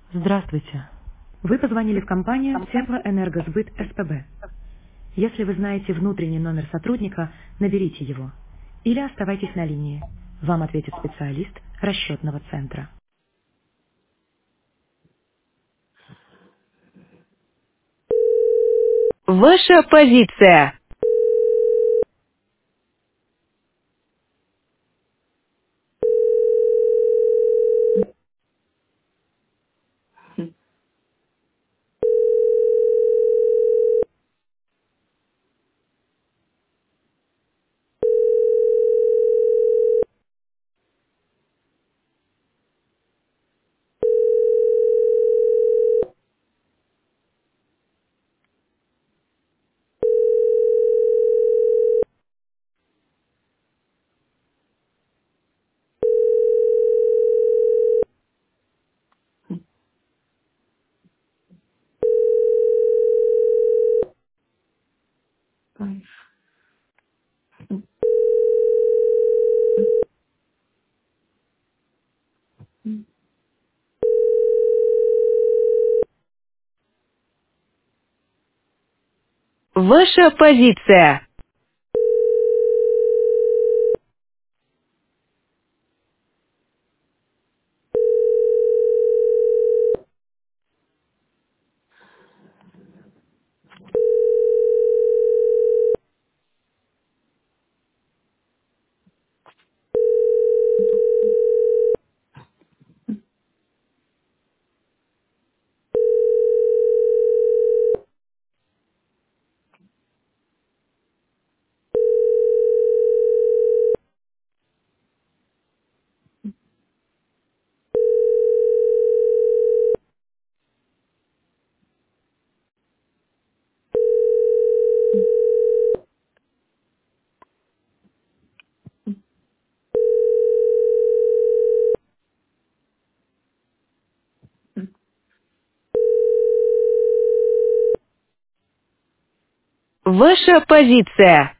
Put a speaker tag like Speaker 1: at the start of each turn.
Speaker 1: Здравствуйте. Вы позвонили в компанию Теплоэнергосбыт СПБ. Если вы знаете внутренний номер сотрудника, наберите его. Или оставайтесь на линии. Вам ответит специалист расчетного центра.
Speaker 2: Ваша позиция. Ваша позиция. Ваша позиция.